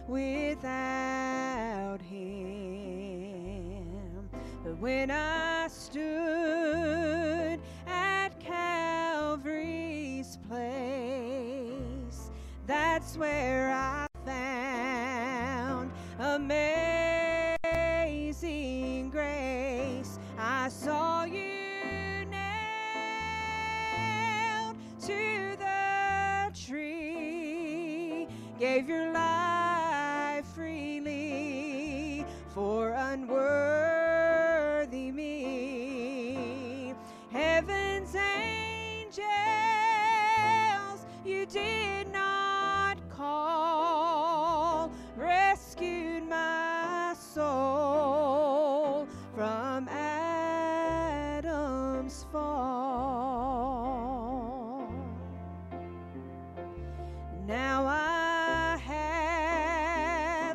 without him. But when I stood at Calvary's place, that's where I found amazing grace. I saw you nailed to the tree, gave your life freely for unworthy me. Heaven's angels you did not call, rescued my soul from Adam's fall. Now I have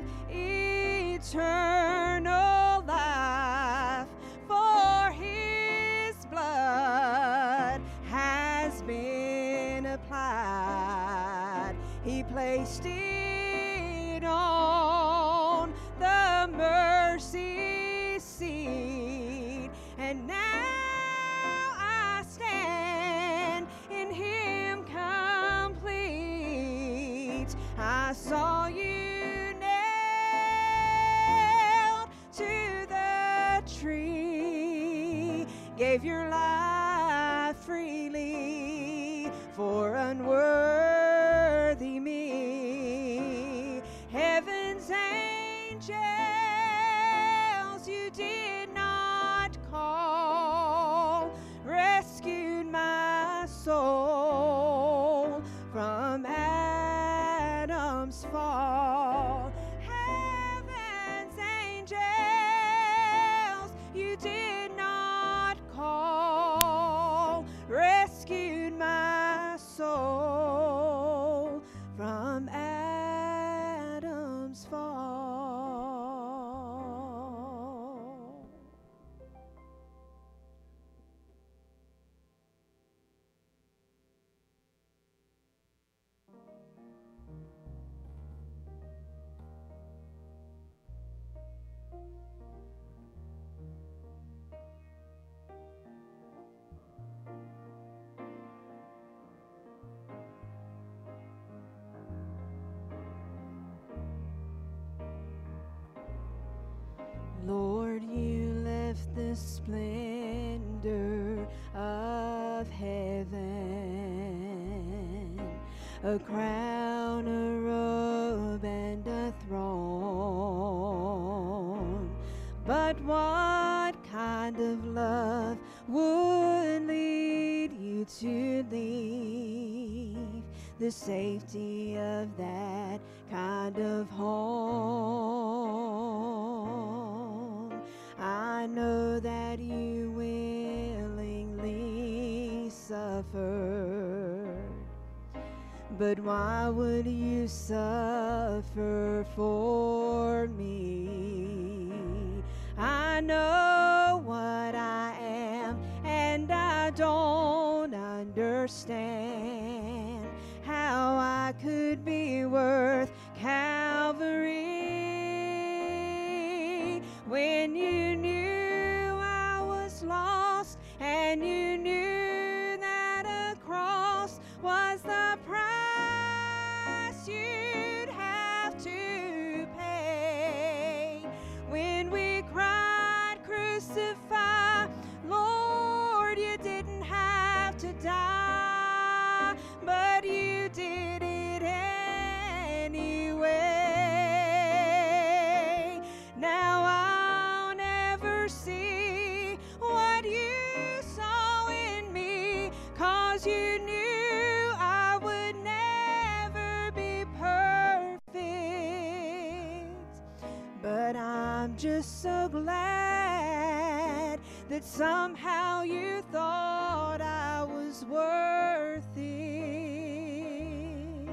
eternal life, for his blood has been applied. He placed it on the mercy seat, and now I stand in him complete. I saw you nailed to the tree, gave your life freely for unworthy me. Heaven's angels you did not call, rescued my soul from Adam's fall. Heaven's angels you did not call, rescued my soul from Adam's fall. Lord, you left the splendor of heaven, a crown, a robe, and a throne. But what kind of love would lead you to leave the safety of that kind of home? I know that you willingly suffered, but why would you suffer for me? I know what I am, and I don't understand how I could be worth Calvary. When you knew I was lost, and you knew that a cross was the price you'd have to pay. When we cried, crucify, Lord, you didn't have to die, but you did it anyway. Now I'll never see what you saw in me, 'cause you knew I would never be perfect. But I'm just so glad that somehow you thought I was worth it.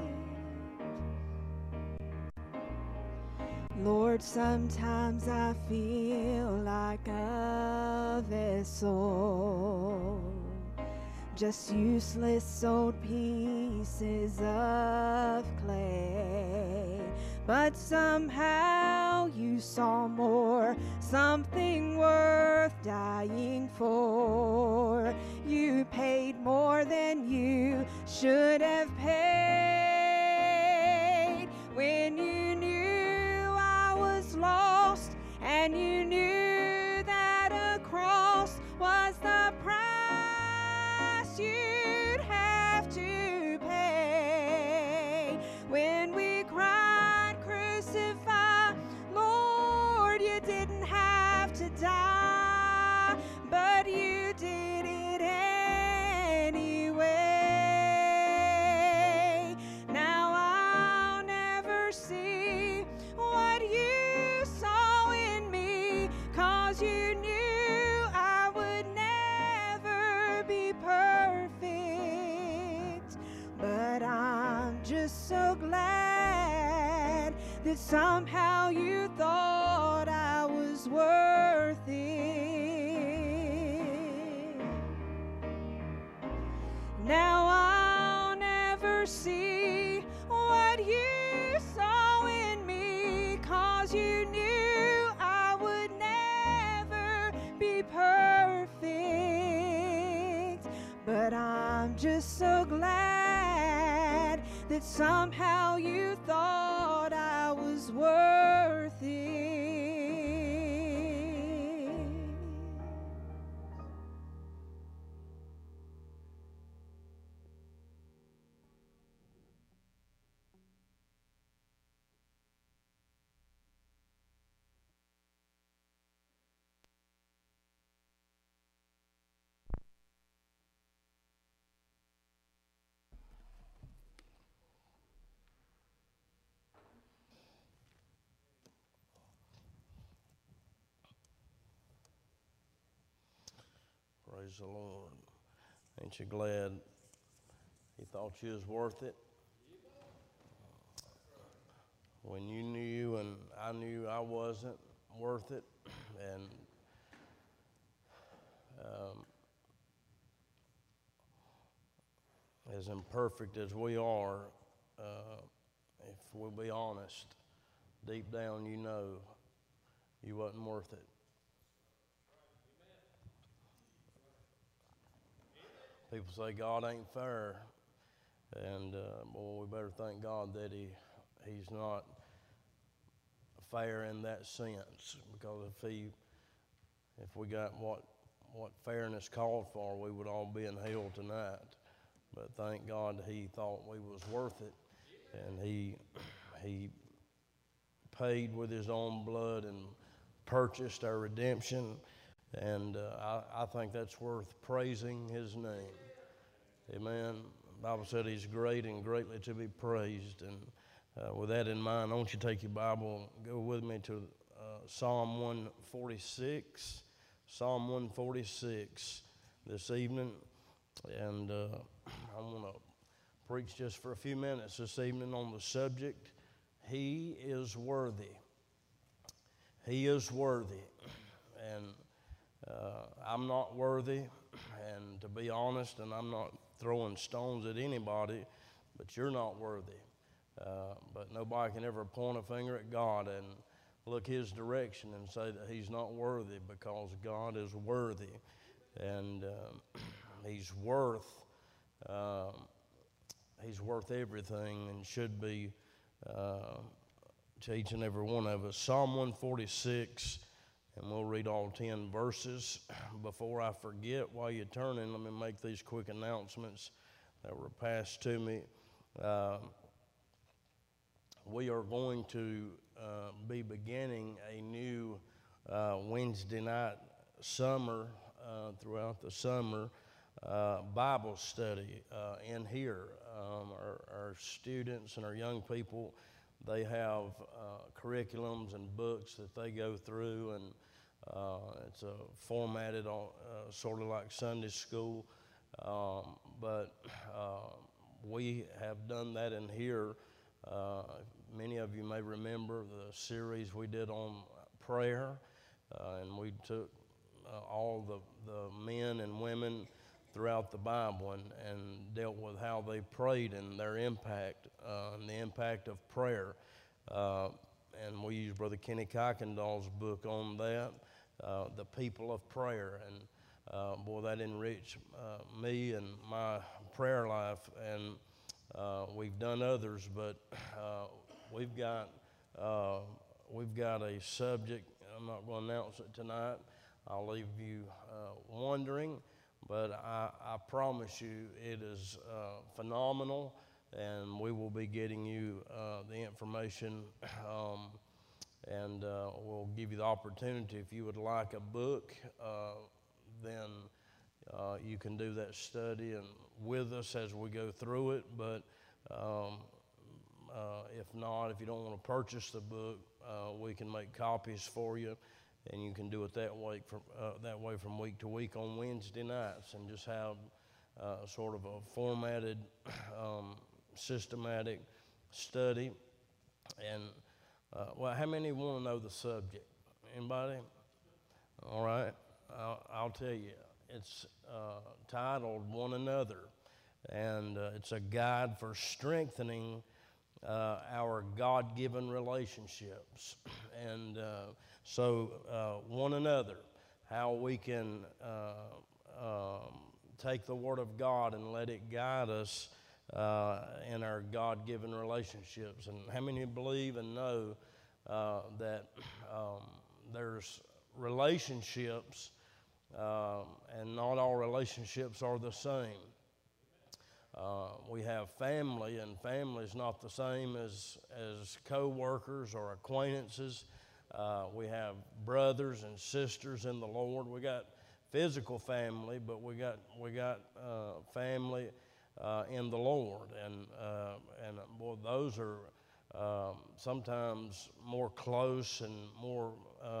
Lord, sometimes I feel like a vessel, just useless old pieces of clay. but somehow you saw more, something worth dying for. You paid more than you should have paid. When you knew I was lost, and you knew that a cross was the price you'd have to pay. When we cried, crucify, Lord, you didn't have to die, but you did it anyway. Now I'll never see what you saw in me, 'cause you knew I would never be perfect. But I'm just so glad that somehow you thought I was worth it. Now I'll never see what you saw in me, 'cause you knew I would never be perfect. But I'm just so glad that somehow you thought I was worth it. Praise the Lord. Ain't you glad He thought you was worth it? When you knew and I knew I wasn't worth it, and as imperfect as we are, if we'll be honest, deep down you know you wasn't worth it. People say God ain't fair, and boy, we better thank God that He's not fair in that sense. Because if we got what fairness called for, we would all be in hell tonight. But thank God He thought we was worth it, and He paid with His own blood and purchased our redemption. And I think that's worth praising His name. Amen. The Bible said He's great and greatly to be praised. And with that in mind, I want you to take your Bible, go with me to Psalm 146. Psalm 146 this evening. And I want to preach just for a few minutes this evening on the subject, He is worthy. He is worthy. And I'm not worthy, and to be honest, and I'm not throwing stones at anybody, but you're not worthy. But nobody can ever point a finger at God and look His direction and say that He's not worthy, because God is worthy, and He's worth everything, and should be to each and every one of us. Psalm 146. And we'll read all 10 verses. Before I forget, while you're turning, let me make these quick announcements that were passed to me. We are going to be beginning a new Wednesday night summer, throughout the summer, Bible study in here. Our students and our young people, they have curriculums and books that they go through, and it's formatted sort of like Sunday school, but we have done that in here. Many of you may remember the series we did on prayer, and we took all the men and women throughout the Bible and dealt with how they prayed and their impact, and the impact of prayer. and we use Brother Kenny Kuykendall's book on that, The People of Prayer. And boy, that enriched me and my prayer life. And we've done others, but we've got a subject. I'm not going to announce it tonight. I'll leave you wondering, but I promise you it is phenomenal, and we will be getting you the information, and we'll give you the opportunity. If you would like a book, then you can do that study and with us as we go through it. But if not, if you don't want to purchase the book, we can make copies for you, and you can do it that way from week to week on Wednesday nights, and just have sort of a formatted, systematic study. And well, how many want to know the subject? Anybody? All right, I'll tell you. It's titled "One Another," and it's a guide for strengthening our God-given relationships. And so one another, how we can take the Word of God and let it guide us in our God-given relationships. And how many believe and know that there's relationships, and not all relationships are the same. We have family, and family is not the same as co-workers or acquaintances. We have brothers and sisters in the Lord. We got physical family, but we got family in the Lord, and boy, those are sometimes more close and more.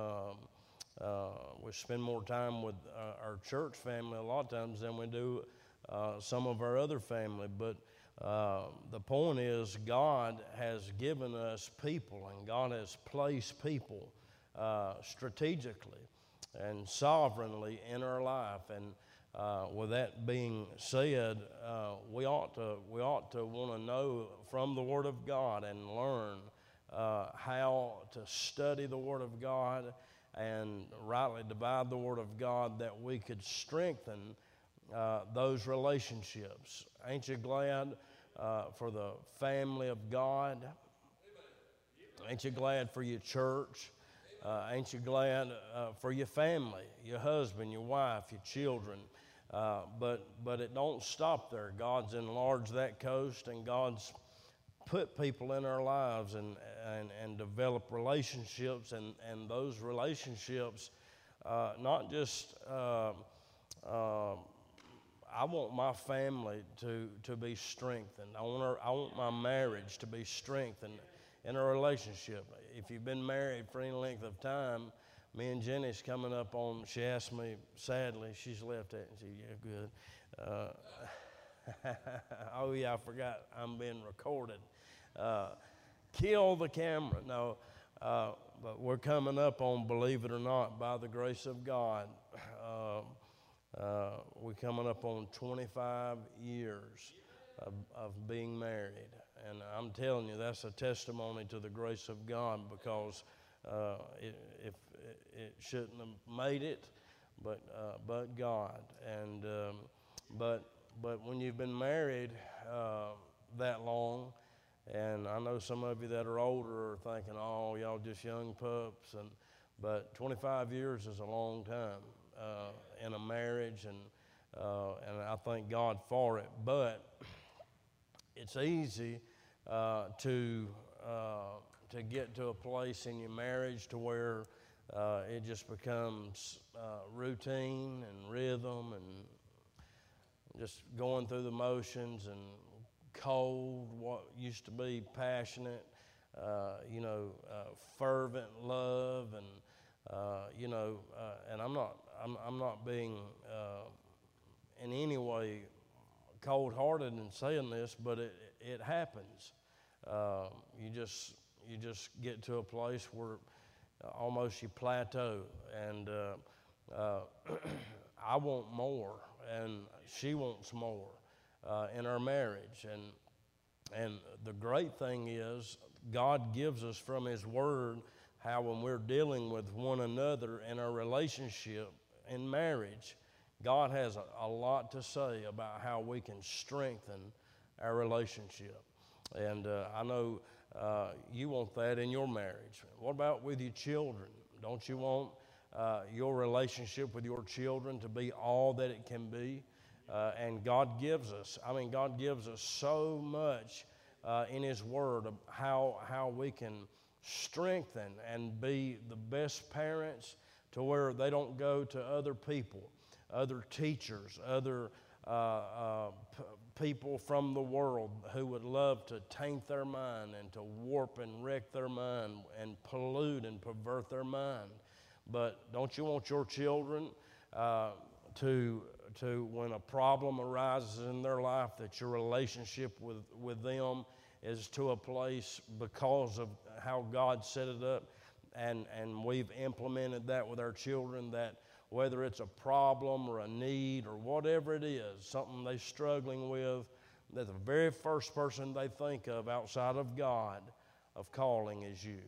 We spend more time with our church family a lot of times than we do some of our other family. But the point is, God has given us people, and God has placed people strategically and sovereignly in our life. And with that being said, we ought to want to know from the Word of God and learn how to study the Word of God and rightly divide the Word of God, that we could strengthen those relationships. Ain't you glad for the family of God? Ain't you glad for your church? Ain't you glad for your family, your husband, your wife, your children? But it don't stop there. God's enlarged that coast, and God's put people in our lives and develop relationships, and those relationships, not just I want my family to be strengthened. I want my marriage to be strengthened in a relationship. If you've been married for any length of time, me and Jenny's coming up on, she asked me, sadly, she's left it, and she, yeah, good. Oh yeah, I forgot I'm being recorded. Kill the camera. No, but we're coming up on, believe it or not, by the grace of God, we're coming up on 25 years of being married. And I'm telling you, that's a testimony to the grace of God, because it shouldn't have made it, but God. And but when you've been married that long, and I know some of you that are older are thinking, oh, y'all just young pups, but 25 years is a long time in a marriage, and I thank God for it. But it's easy to get to a place in your marriage to where it just becomes routine and rhythm and just going through the motions, and cold, what used to be passionate, fervent love, and and I'm not being in any way cold-hearted in saying this, but it happens. You just get to a place where almost you plateau, and I want more, and she wants more in our marriage, And the great thing is, God gives us from His Word how when we're dealing with one another in our relationship in marriage, God has a lot to say about how we can strengthen our relationship. And I know you want that in your marriage. What about with your children? Don't you want your relationship with your children to be all that it can be? And God gives us so much in His Word of how we can strengthen and be the best parents to where they don't go to other people, other teachers, other people from the world who would love to taint their mind and to warp and wreck their mind and pollute and pervert their mind. But don't you want your children to when a problem arises in their life, that your relationship with them is to a place because of how God set it up, and we've implemented that with our children, that whether it's a problem or a need or whatever it is, something they're struggling with, that the very first person they think of outside of God of calling is you.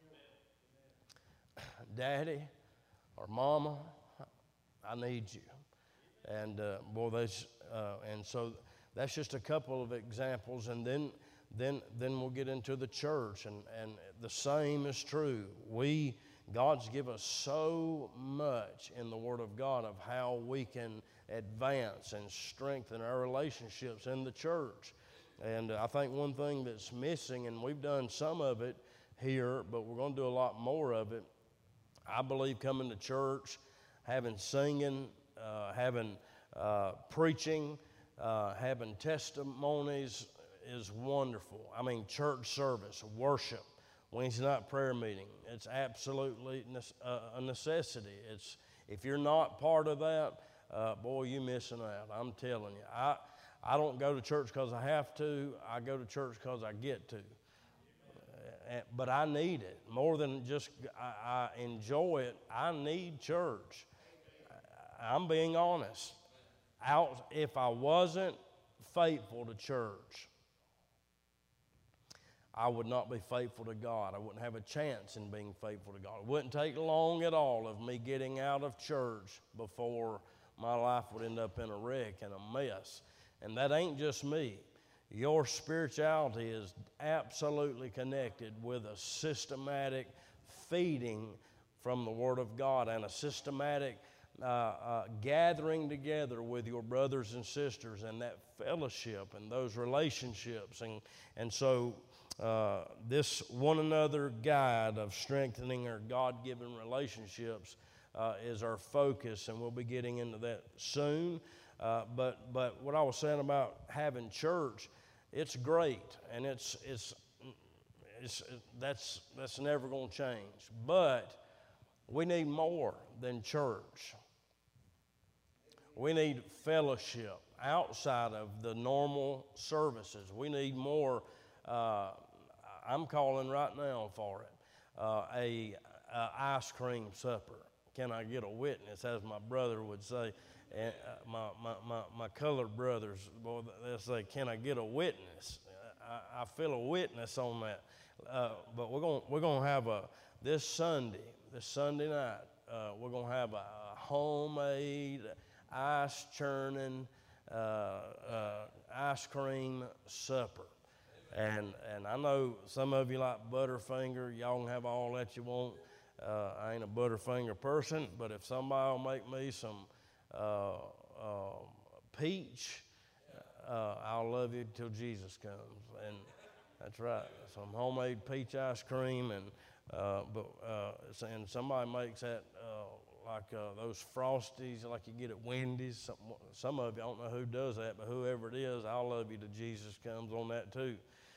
Daddy or Mama, I need you. And and so that's just a couple of examples, and then we'll get into the church, and the same is true. God's given us so much in the Word of God of how we can advance and strengthen our relationships in the church. And I think one thing that's missing, and we've done some of it here, but we're going to do a lot more of it. I believe coming to church, having singing, having preaching, having testimonies is wonderful. I mean, church service, worship, Wednesday night prayer meeting, it's absolutely a necessity. If you're not part of that, boy, you're missing out. I'm telling you. I don't go to church because I have to. I go to church because I get to. But I need it more than just I enjoy it. I need church. I'm being honest. If I wasn't faithful to church, I would not be faithful to God. I wouldn't have a chance in being faithful to God. It wouldn't take long at all of me getting out of church before my life would end up in a wreck and a mess. And that ain't just me. Your spirituality is absolutely connected with a systematic feeding from the Word of God and a systematic gathering together with your brothers and sisters, and that fellowship and those relationships. And so this one another guide of strengthening our God-given relationships is our focus, and we'll be getting into that soon. But what I was saying about having church, it's great, and that's never going to change. But we need more than church. We need fellowship outside of the normal services. We need more. I'm calling right now for it. A ice cream supper. Can I get a witness, as my brother would say? And my colored brothers, boy, they'll say, "Can I get a witness?" I feel a witness on that. But we're gonna have this Sunday night. We're gonna have a homemade ice churning ice cream supper. And I know some of you like Butterfinger. Y'all can have all that you want. I ain't a Butterfinger person, but if somebody will make me some peach, I'll love you till Jesus comes. And that's right, some homemade peach ice cream, and somebody makes that like those Frosties like you get at Wendy's. Some of you, I don't know who does that, but whoever it is, I'll love you till Jesus comes on that too.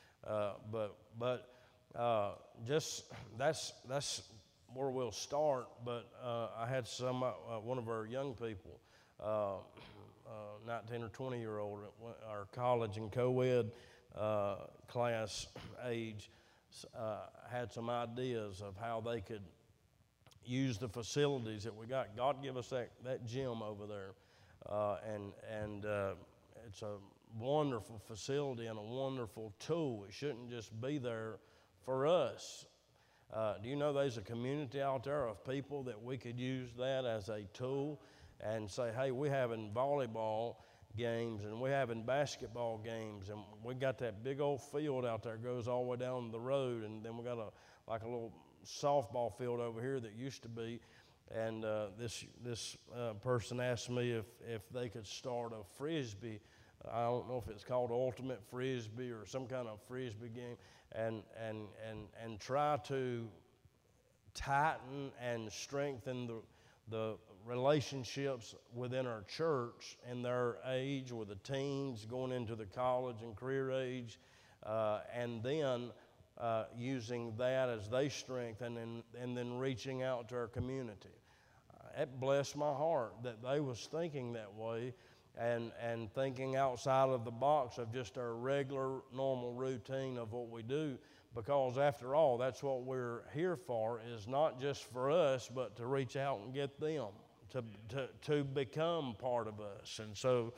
Just that's where we'll start. But I had one of our young people, 19 or 20-year-old, our college and co-ed class age, had some ideas of how they could use the facilities that we got. God give us that gym over there, and it's a wonderful facility and a wonderful tool. It shouldn't just be there for us. Do you know there's a community out there of people that we could use that as a tool and say, hey, we're having volleyball games and we're having basketball games, and we got that big old field out there goes all the way down the road, and then we got a little softball field over here that used to be. And this person asked me if they could start a Frisbee. I don't know if it's called Ultimate Frisbee or some kind of Frisbee game, and try to tighten and strengthen the relationships within our church and their age, with the teens going into the college and career age, and then using that as they strengthen and then reaching out to our community. It blessed my heart that they was thinking that way and thinking outside of the box of just our regular, normal routine of what we do, because after all, that's what we're here for, is not just for us, but to reach out and get them to become part of us. And so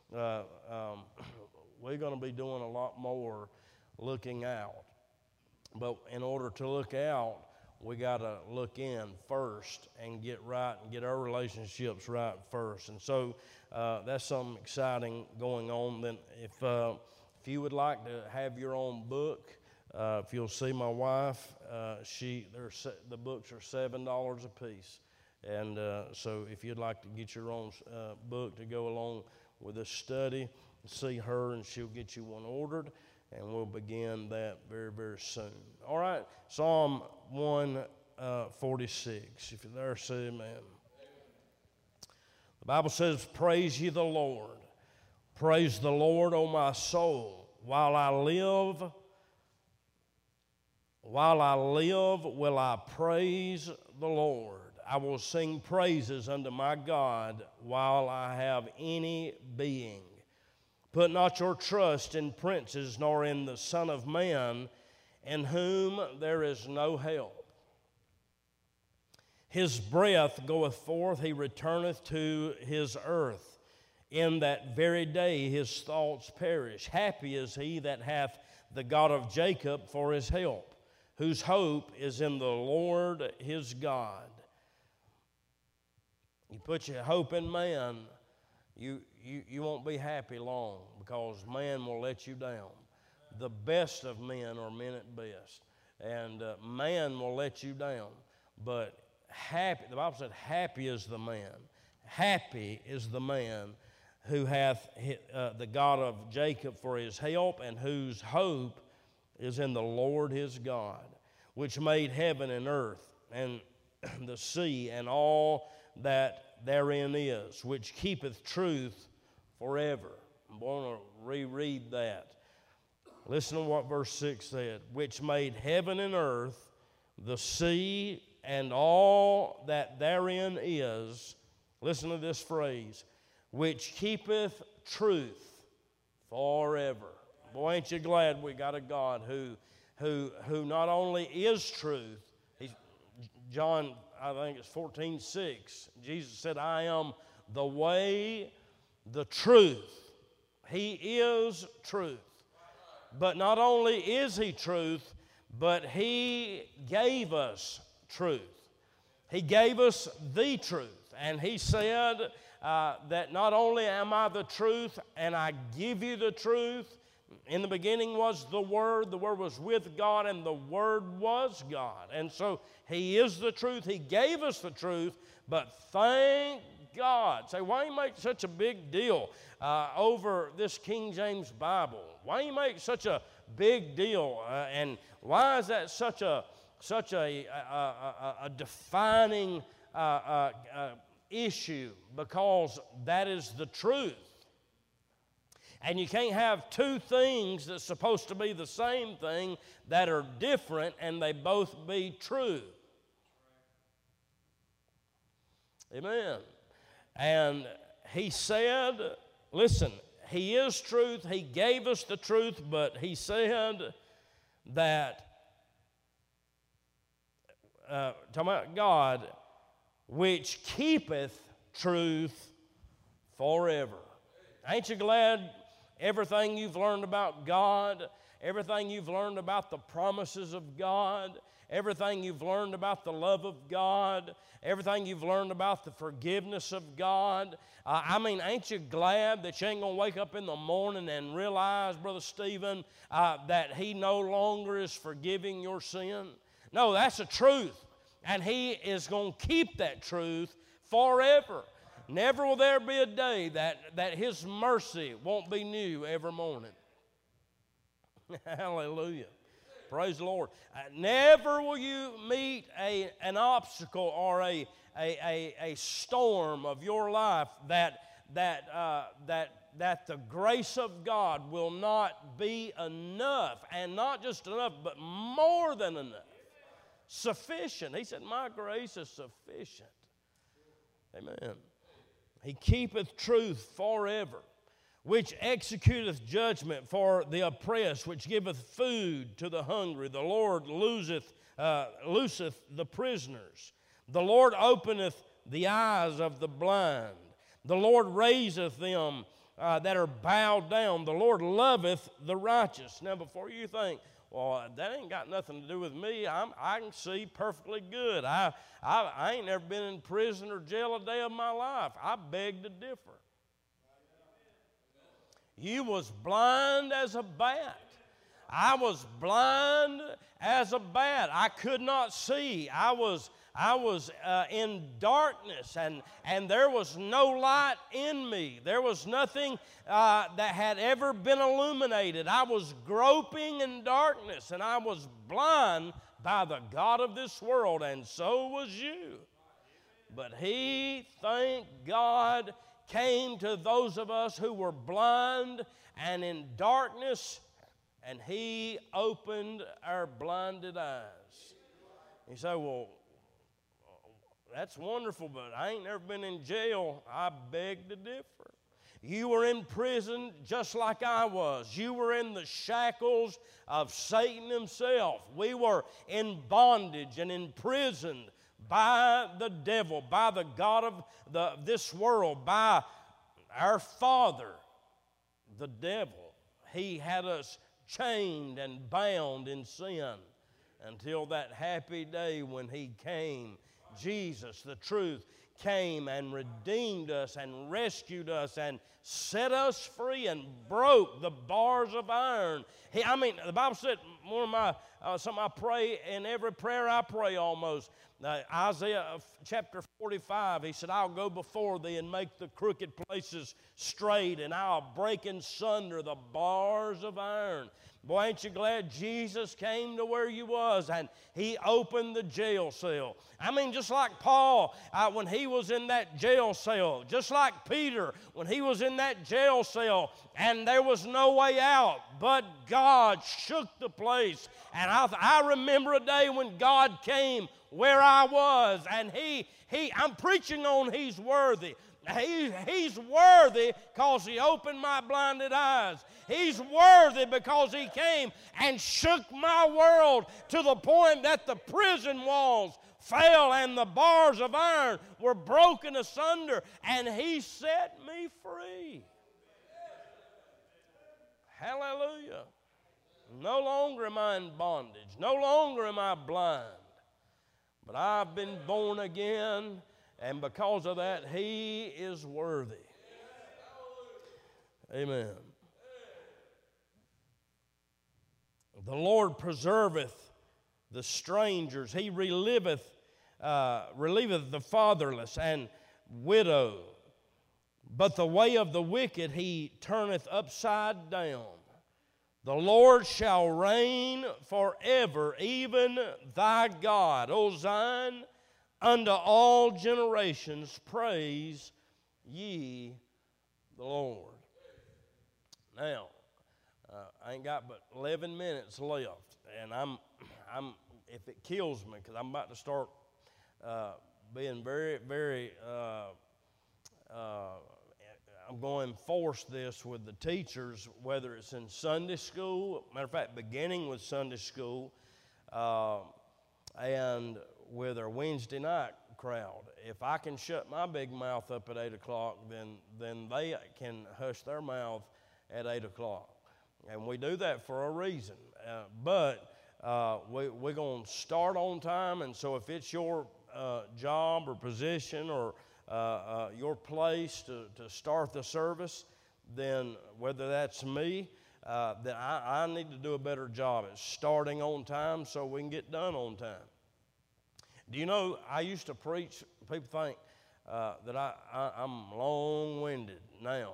we're going to be doing a lot more looking out. But in order to look out, we got to look in first and get right and get our relationships right first. And so that's something exciting going on. Then if you would like to have your own book, if you'll see my wife, the books are $7 a piece. And so if you'd like to get your own book to go along with this study, see her and she'll get you one ordered. And we'll begin that very, very soon. All right, Psalm 146. If you're there, say amen. The Bible says, praise ye the Lord. Praise the Lord, O my soul. While I live, will I praise the Lord. I will sing praises unto my God while I have any being. Put not your trust in princes, nor in the Son of Man, in whom there is no help. His breath goeth forth, he returneth to his earth. In that very day his thoughts perish. Happy is he that hath the God of Jacob for his help, whose hope is in the Lord his God. You put your hope in man, you won't be happy long, because man will let you down. The best of men are men at best, and man will let you down. But happy, the Bible said, happy is the man who hath the God of Jacob for his help, and whose hope is in the Lord his God, which made heaven and earth and the sea and all that therein is, which keepeth truth forever. I'm going to reread that. Listen to what verse 6 said. Which made heaven and earth, the sea, and all that therein is. Listen to this phrase. Which keepeth truth forever. Boy, ain't you glad we got a God who not only is truth. John, I think it's 14:6. Jesus said, I am the way, the truth. He is truth. But not only is he truth, but he gave us truth. He gave us the truth. And he said that not only am I the truth and I give you the truth, in the beginning was the Word was with God, and the Word was God. And so he is the truth. He gave us the truth, but thank God. Say, why do you make such a big deal over this King James Bible? Why do you make such a big deal? And why is that such a defining issue? Because that is the truth. And you can't have two things that's supposed to be the same thing that are different and they both be true. Amen. And he said, listen, he is truth. He gave us the truth, but he said that, talking about God, which keepeth truth forever. Ain't you glad everything you've learned about God, everything you've learned about the promises of God, everything you've learned about the love of God, everything you've learned about the forgiveness of God. Ain't you glad that you ain't going to wake up in the morning and realize, Brother Stephen, that He no longer is forgiving your sin? No, that's the truth. And He is going to keep that truth forever. Never will there be a day that His mercy won't be new every morning. Hallelujah. Praise the Lord. Never will you meet an obstacle or a storm of your life that the grace of God will not be enough, and not just enough, but more than enough. Sufficient. He said, my grace is sufficient. Amen. He keepeth truth forever, which executeth judgment for the oppressed, which giveth food to the hungry. The Lord looseth the prisoners. The Lord openeth the eyes of the blind. The Lord raiseth them that are bowed down. The Lord loveth the righteous. Now, before you think, well, that ain't got nothing to do with me, I can see perfectly good. I ain't never been in prison or jail a day of my life. I beg to differ. You was blind as a bat. I was blind as a bat. I could not see. I was in darkness, and there was no light in me. There was nothing that had ever been illuminated. I was groping in darkness, and I was blind by the God of this world, and so was you. But He, thank God, came to those of us who were blind and in darkness, and He opened our blinded eyes. You say, well, that's wonderful, but I ain't never been in jail. I beg to differ. You were in prison just like I was. You were in the shackles of Satan himself. We were in bondage and imprisoned by the devil, by the God of this world, by our father, the devil. He had us chained and bound in sin until that happy day when He came. Jesus, the truth, came and redeemed us and rescued us and set us free and broke the bars of iron. The Bible said, one of my something I pray in every prayer I pray almost. Isaiah chapter 45, He said, I'll go before thee and make the crooked places straight, and I'll break in sunder the bars of iron. Boy, ain't you glad Jesus came to where you was and He opened the jail cell. Just like Paul when he was in that jail cell, just like Peter when he was in that jail cell, and there was no way out, but God shook the place. And I remember a day when God came where I was, and I'm preaching on He's worthy. He's worthy because He opened my blinded eyes. He's worthy because He came and shook my world to the point that the prison walls fell and the bars of iron were broken asunder, and He set me free. Hallelujah. No longer am I in bondage. No longer am I blind. But I've been born again, and because of that, He is worthy. Amen. The Lord preserveth the strangers. He relieveth the fatherless and widow. But the way of the wicked He turneth upside down. The Lord shall reign forever, even thy God, O Zion, unto all generations. Praise ye the Lord. Now, I ain't got but 11 minutes left, and I'm if it kills me, because I'm about to start being very, very. I'm going to enforce this with the teachers, whether it's in Sunday school. Matter of fact, beginning with Sunday school, and with our Wednesday night crowd. If I can shut my big mouth up at 8 o'clock, then they can hush their mouth at 8 o'clock. And we do that for a reason. But we're going to start on time, and so if it's your job or position or your place to start the service, then whether that's me, then I need to do a better job at starting on time so we can get done on time. Do you know, I used to preach, people think that I'm long-winded now.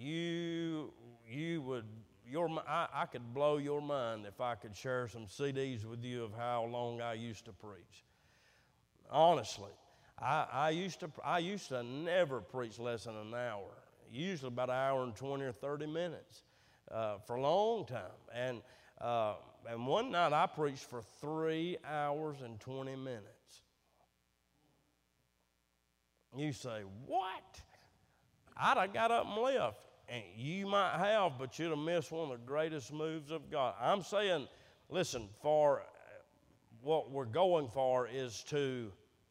I could blow your mind if I could share some CDs with you of how long I used to preach. Honestly, I used to never preach less than an hour, usually about an hour and 20 or 30 minutes for a long time. And one night I preached for 3 hours and 20 minutes. You say, what? I'd have got up and left. And you might have, but you'd have missed one of the greatest moves of God. I'm saying, listen, for what we're going for is to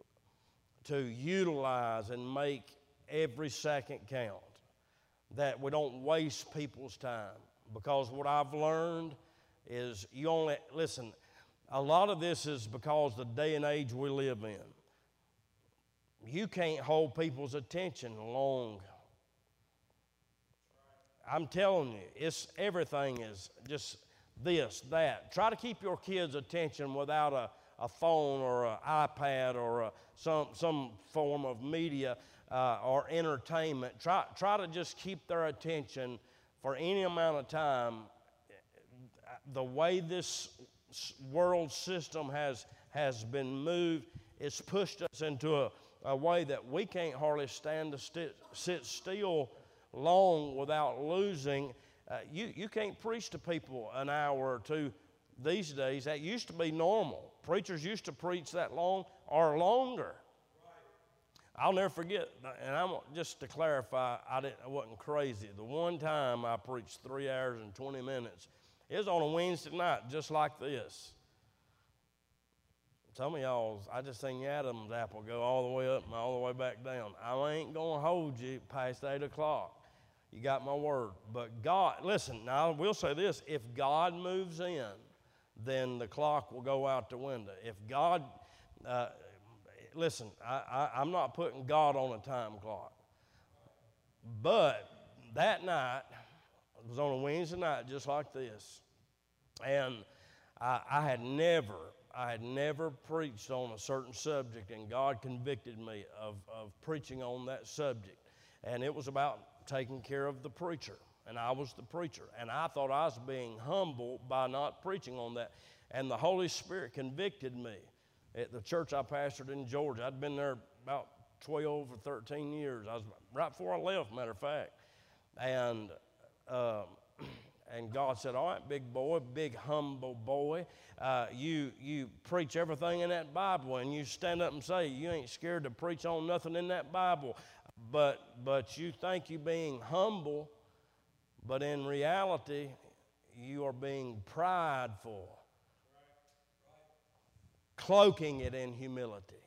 utilize and make every second count, that we don't waste people's time. Because what I've learned is listen, a lot of this is because the day and age we live in. You can't hold people's attention long. I'm telling you, everything is just this, that. Try to keep your kids' attention without a phone or an iPad or some form of media or entertainment. Try to just keep their attention for any amount of time. The way this world system has been moved, it's pushed us into a way that we can't hardly stand to sit still long without losing. You can't preach to people an hour or two these days. That used to be normal. Preachers used to preach that long or longer. I'll never forget, and just to clarify, I wasn't crazy. The one time I preached 3 hours and 20 minutes, it was on a Wednesday night, just like this. Some of y'all, I just seen Adam's apple go all the way up and all the way back down. I ain't going to hold you past 8 o'clock. You got my word. But God, listen, now I will say this. If God moves in, then the clock will go out the window. If God, listen, I'm not putting God on a time clock. But that night, it was on a Wednesday night just like this. And I had never preached on a certain subject, and God convicted me of preaching on that subject. And it was about taking care of the preacher, and I was the preacher. And I thought I was being humble by not preaching on that. And the Holy Spirit convicted me at the church I pastored in Georgia. I'd been there about 12 or 13 years. I was right before I left, matter of fact. And God said, all right, big boy, big humble boy, you preach everything in that Bible, and you stand up and say you ain't scared to preach on nothing in that Bible, but you think you being humble, but in reality, you are being prideful, cloaking it in humility,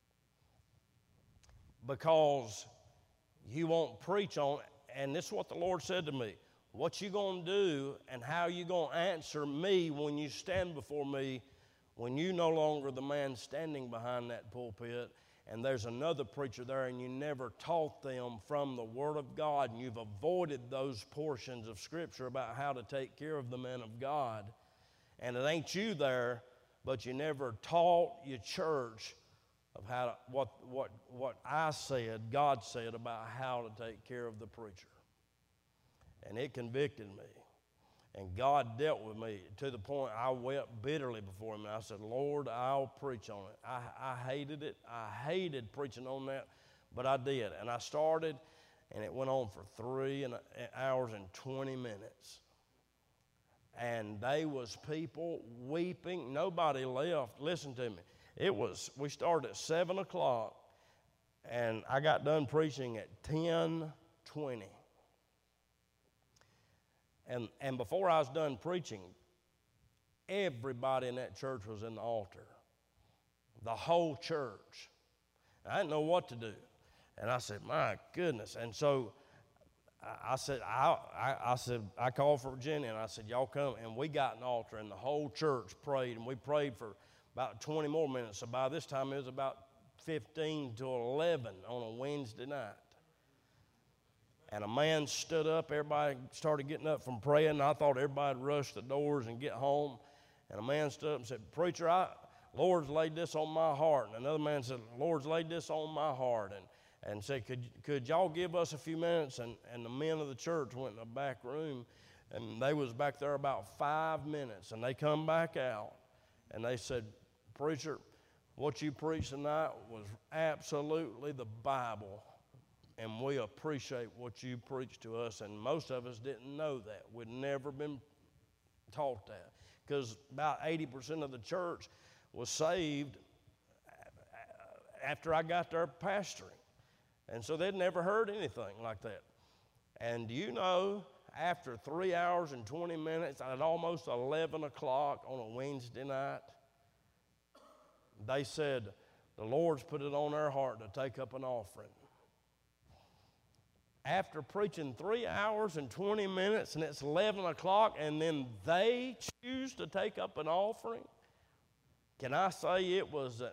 because you won't preach on it. And this is what the Lord said to me. What you going to do and how you going to answer me when you stand before me, when you no longer the man standing behind that pulpit and there's another preacher there and you never taught them from the Word of God, and you've avoided those portions of Scripture about how to take care of the men of God, and it ain't you there, but you never taught your church of how to, what I said, God said about how to take care of the preacher. And it convicted me. And God dealt with me to the point I wept bitterly before Him. And I said, Lord, I'll preach on it. I hated it. I hated preaching on that, but I did. And I started, and it went on for 3 hours and 20 minutes. And they was people weeping. Nobody left. Listen to me. We started at 7 o'clock, and I got done preaching at 10:20. And before I was done preaching, everybody in that church was in the altar. The whole church. I didn't know what to do. And I said, my goodness. And so I called for Virginia, and I said, y'all come. And we got an altar, and the whole church prayed, and we prayed for about 20 more minutes. So by this time, it was about 15 to 11 on a Wednesday night. And a man stood up. Everybody started getting up from praying, and I thought everybody would rush the doors and get home. And a man stood up and said, preacher, Lord's laid this on my heart. And another man said, Lord's laid this on my heart. And said, could y'all give us a few minutes? And the men of the church went in the back room, and they was back there about 5 minutes. And they come back out, and they said, preacher, what you preached tonight was absolutely the Bible, and we appreciate what you preached to us. And most of us didn't know that. We'd never been taught that, because about 80% of the church was saved after I got there pastoring. And so they'd never heard anything like that. And do you know, after 3 hours and 20 minutes, at almost 11 o'clock on a Wednesday night, they said, the Lord's put it on their heart to take up an offering. After preaching 3 hours and 20 minutes, and it's 11 o'clock, and then they choose to take up an offering, can I say it was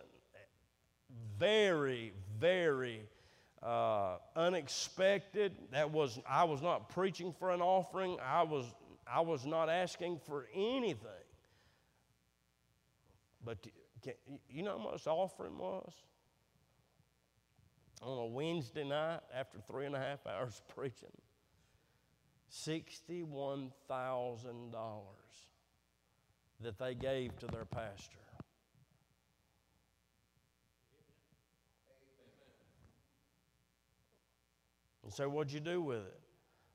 very, very unexpected. I was not preaching for an offering. I was not asking for anything. But you know how much the offering was? On a Wednesday night after 3.5 hours preaching, $61,000 that they gave to their pastor. And so what'd you do with it?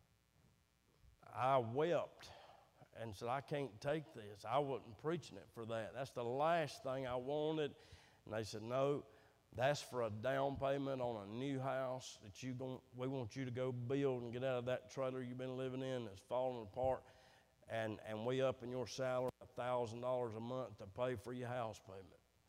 I wept and said, I can't take this. I wasn't preaching it for that. That's the last thing I wanted. And they said, no, that's for a down payment on a new house that we want you to go build and get out of that trailer you've been living in that's falling apart. And we up in your salary $1,000 a month to pay for your house payment.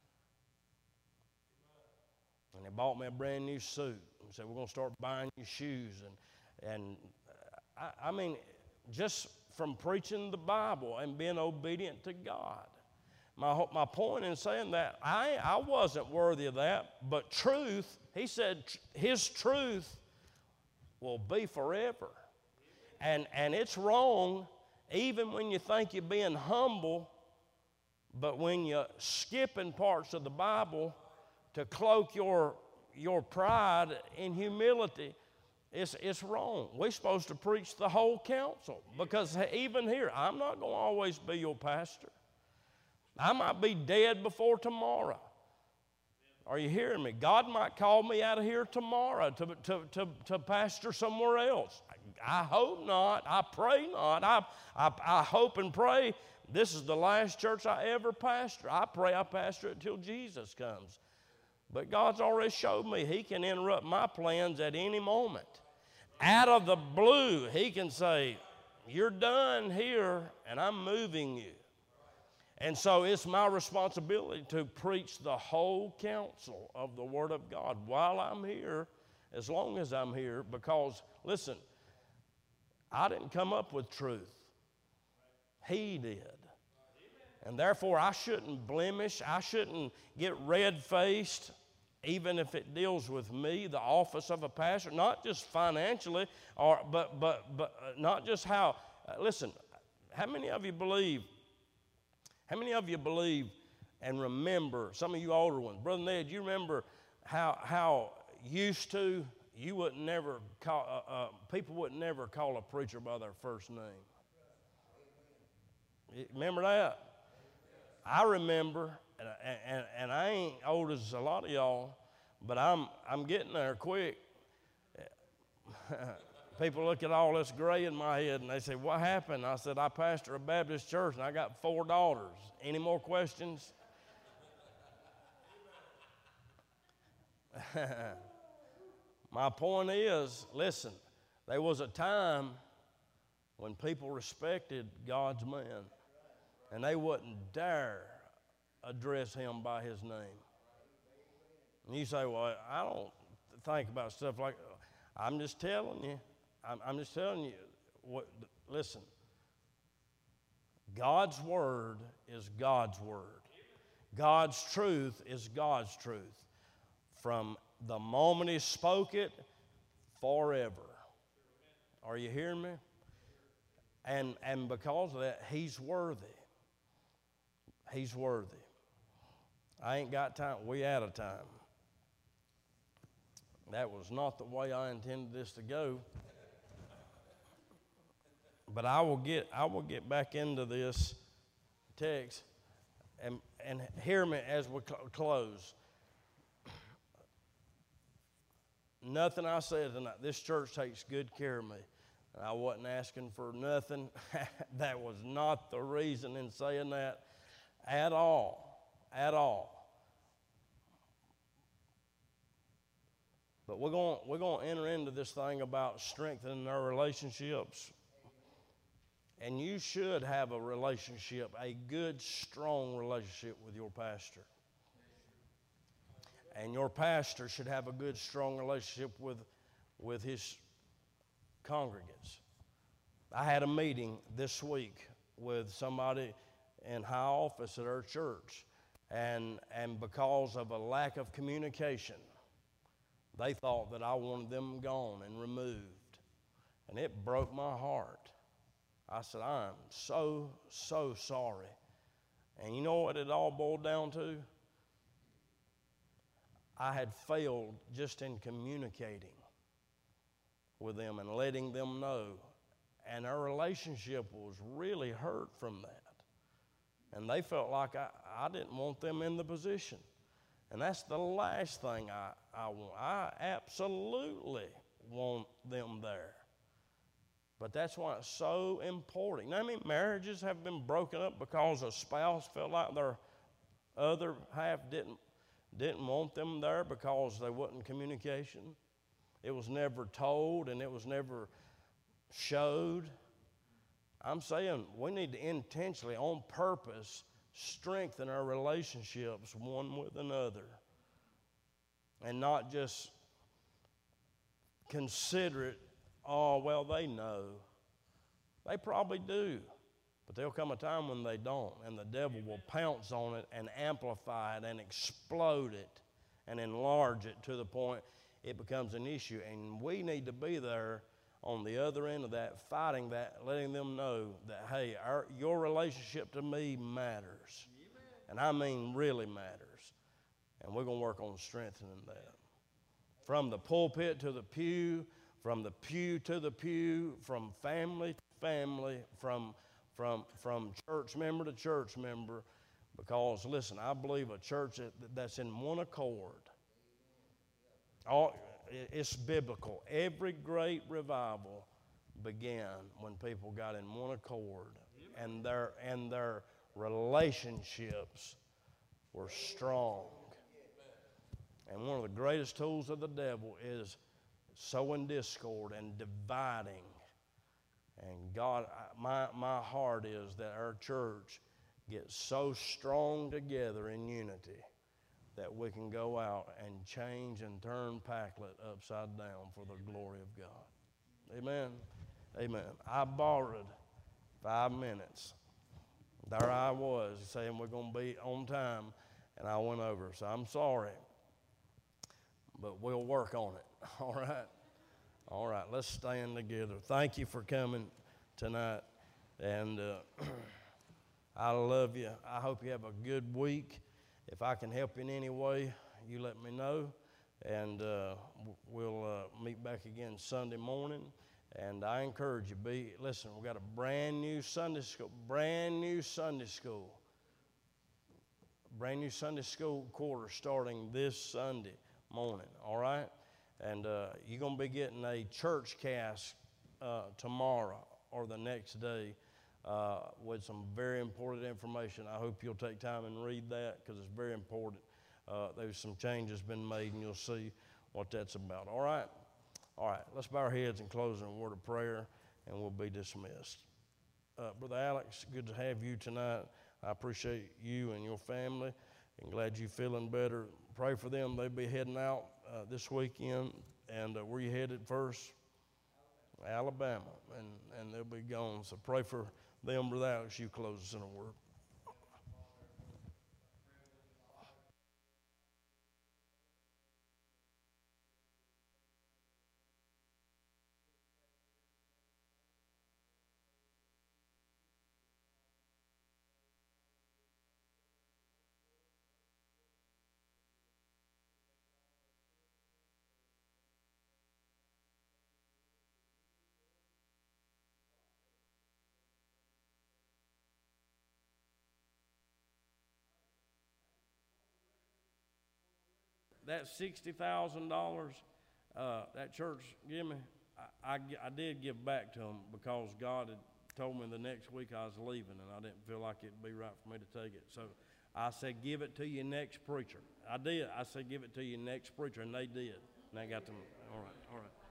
And they bought me a brand new suit and said, we're going to start buying you shoes. And I mean, just from preaching the Bible and being obedient to God. My point in saying that, I wasn't worthy of that, but truth, he said his truth will be forever. And it's wrong even when you think you're being humble, but when you're skipping parts of the Bible to cloak your pride in humility, it's wrong. We're supposed to preach the whole counsel, because even here, I'm not going to always be your pastor. I might be dead before tomorrow. Are you hearing me? God might call me out of here tomorrow to pastor somewhere else. I hope not. I pray not. I hope and pray this is the last church I ever pastor. I pray I pastor it till Jesus comes. But God's already showed me He can interrupt my plans at any moment. Out of the blue, He can say, you're done here, and I'm moving you. And so it's my responsibility to preach the whole counsel of the Word of God while I'm here, as long as I'm here, because, listen, I didn't come up with truth. He did. And therefore, I shouldn't blemish. I shouldn't get red-faced, even if it deals with me, the office of a pastor, not just financially, but not just how. Listen, how many of you believe and remember, some of you older ones, Brother Ned, you remember how used to you wouldn't never call, people would never call a preacher by their first name. Remember that? I remember, and I ain't old as a lot of y'all, but I'm getting there quick. People look at all this gray in my head and they say, what happened? I said, I pastor a Baptist church and I got 4 daughters. Any more questions? My point is, listen, there was a time when people respected God's man and they wouldn't dare address him by his name. And you say, well, I don't think about stuff like that. I'm just telling you. I'm just telling you, listen, God's word is God's word. God's truth is God's truth. From the moment He spoke it, forever. Are you hearing me? And because of that, He's worthy. He's worthy. I ain't got time. We out of time. That was not the way I intended this to go. But I will get back into this text and hear me as we close. Nothing I said tonight. This church takes good care of me. I wasn't asking for nothing. That was not the reason in saying that at all. At all. But we're going to enter into this thing about strengthening our relationships. And you should have a relationship, a good, strong relationship with your pastor. And your pastor should have a good, strong relationship with his congregants. I had a meeting this week with somebody in high office at our church, and because of a lack of communication, they thought that I wanted them gone and removed, and it broke my heart. I said, I'm so sorry. And you know what it all boiled down to? I had failed just in communicating with them and letting them know. And our relationship was really hurt from that. And they felt like I didn't want them in the position. And that's the last thing I want. I absolutely want them there. But that's why it's so important. I mean, marriages have been broken up because a spouse felt like their other half didn't want them there because they wasn't communication. It was never told and it was never showed. I'm saying we need to intentionally, on purpose, strengthen our relationships one with another and not just consider it, oh, well, they know. They probably do. But there'll come a time when they don't, and the devil will pounce on it and amplify it and explode it and enlarge it to the point it becomes an issue. And we need to be there on the other end of that, fighting that, letting them know that, hey, your relationship to me matters. And I mean really matters. And we're going to work on strengthening that. From the pulpit to the pew, from the pew to the pew, from family to family, from church member to church member, because, listen, I believe a church that's in one accord, it's biblical. Every great revival began when people got in one accord, and their relationships were strong. And one of the greatest tools of the devil is sowing discord and dividing. And God, my heart is that our church gets so strong together in unity that we can go out and change and turn Packlet upside down for the glory of God. Amen? Amen. I borrowed 5 minutes. There I was saying we're going to be on time, and I went over. So I'm sorry, but we'll work on it. All right? All right, let's stand together. Thank you for coming tonight, and I love you. I hope you have a good week. If I can help you in any way, you let me know, and we'll meet back again Sunday morning. And I encourage you, listen, we've got a brand new Sunday school quarter starting this Sunday morning, all right? And you're going to be getting a church cast tomorrow or the next day with some very important information. I hope you'll take time and read that because it's very important. There's some changes been made, and you'll see what that's about. All right? All right, let's bow our heads and close in a word of prayer, and we'll be dismissed. Brother Alex, good to have you tonight. I appreciate you and your family, and glad you're feeling better. Pray for them. They'll be heading out this weekend. And where you headed first? Alabama, and they'll be gone. So pray for them, Brother Alex. You close us in a word. That $60,000 that church gave me, I did give back to them because God had told me the next week I was leaving, and I didn't feel like it'd be right for me to take it. So I said, give it to your next preacher. I did. I said, give it to your next preacher, and they did. And they got them. All right, all right.